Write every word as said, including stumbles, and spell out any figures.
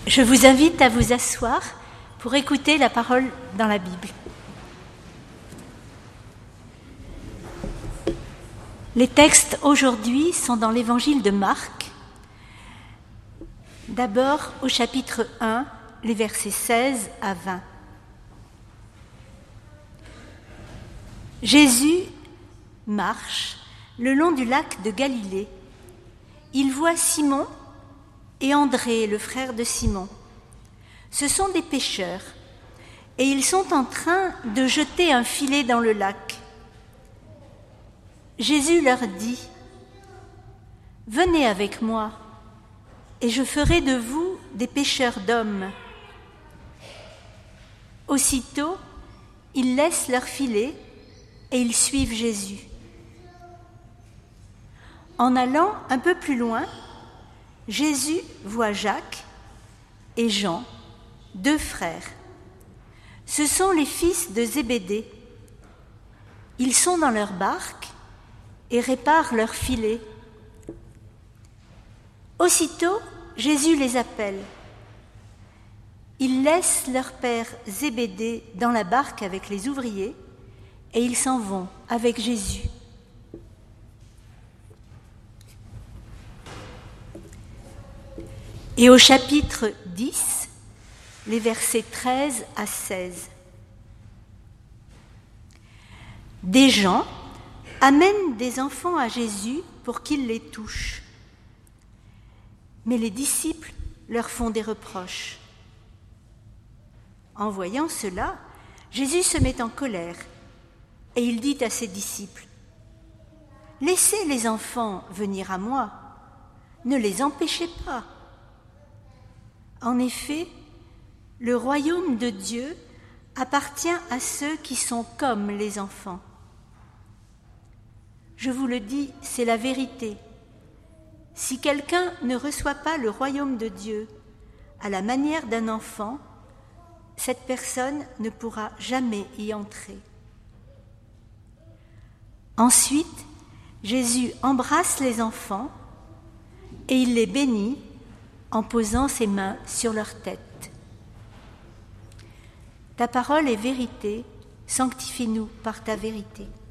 Je vous invite à vous asseoir pour écouter la parole dans la Bible. Les textes aujourd'hui sont dans l'évangile de Marc. D'abord au chapitre un, les versets seize à vingt. Jésus marche le long du lac de Galilée. Il voit Simon et André, le frère de Simon. Ce sont des pêcheurs et ils sont en train de jeter un filet dans le lac. Jésus leur dit : « Venez avec moi et je ferai de vous des pêcheurs d'hommes. » Aussitôt, ils laissent leur filet et ils suivent Jésus. En allant un peu plus loin, Jésus voit Jacques et Jean, deux frères. Ce sont les fils de Zébédée. Ils sont dans leur barque et réparent leur filet. Aussitôt, Jésus les appelle. Ils laissent leur père Zébédée dans la barque avec les ouvriers et ils s'en vont avec Jésus. Et au chapitre dix, les versets treize à seize. Des gens amènent des enfants à Jésus pour qu'il les touche. Mais les disciples leur font des reproches. En voyant cela, Jésus se met en colère et il dit à ses disciples : « Laissez les enfants venir à moi, ne les empêchez pas. En effet, le royaume de Dieu appartient à ceux qui sont comme les enfants. Je vous le dis, c'est la vérité. Si quelqu'un ne reçoit pas le royaume de Dieu à la manière d'un enfant, cette personne ne pourra jamais y entrer. » Ensuite, Jésus embrasse les enfants et il les bénit en posant ses mains sur leur tête. Ta parole est vérité, sanctifie-nous par ta vérité.